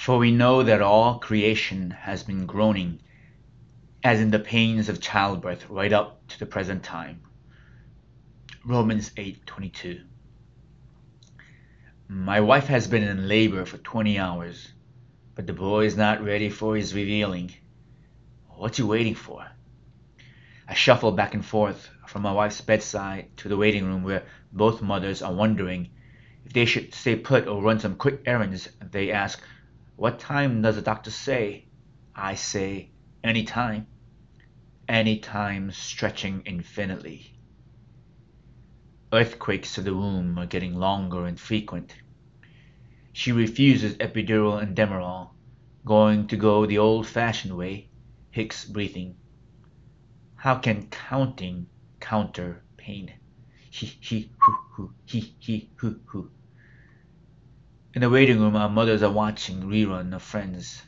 For we know that all creation has been groaning, as in the pains of childbirth, right up to the present time. Romans 8:22. My wife has been in labor for 20 hours, but the boy is not ready for his revealing. What's he waiting for? I shuffle back and forth from my wife's bedside to the waiting room where both mothers are wondering if they should stay put or run some quick errands. They ask, "What time does the doctor say?" I say, "Any time." Any time stretching infinitely. Earthquakes of the womb are getting longer and frequent. She refuses epidural and Demerol, going to go the old-fashioned way, Hicks breathing. How can counting counter pain? He hoo hoo he hoo hoo. In the waiting room, our mothers are watching rerun of Friends.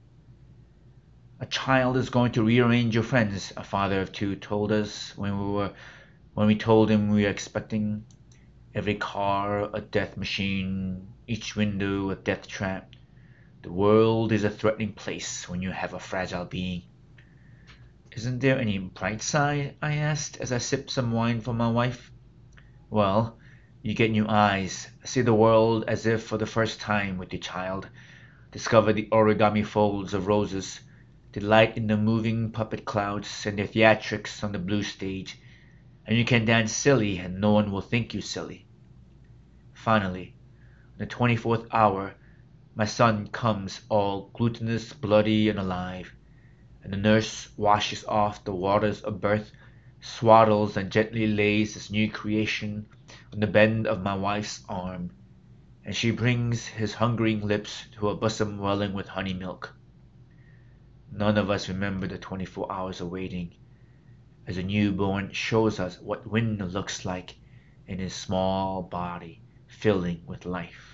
A child is going to rearrange your friends, a father of two told us when we told him we were expecting. Every car a death machine, each window a death trap. The world is a threatening place when you have a fragile being. Isn't there any bright side? I asked as I sipped some wine for my wife. Well, you get new eyes, see the world as if for the first time with your child, discover the origami folds of roses, delight in the moving puppet clouds and their theatrics on the blue stage, and you can dance silly and no one will think you silly. Finally, in the 24th hour, my son comes all glutinous, bloody, and alive, and the nurse washes off the waters of birth, swaddles and gently lays this new creation on the bend of my wife's arm, and she brings his hungering lips to a bosom welling with honey milk. None of us remember the 24 hours of waiting, as a newborn shows us what wind looks like in his small body filling with life.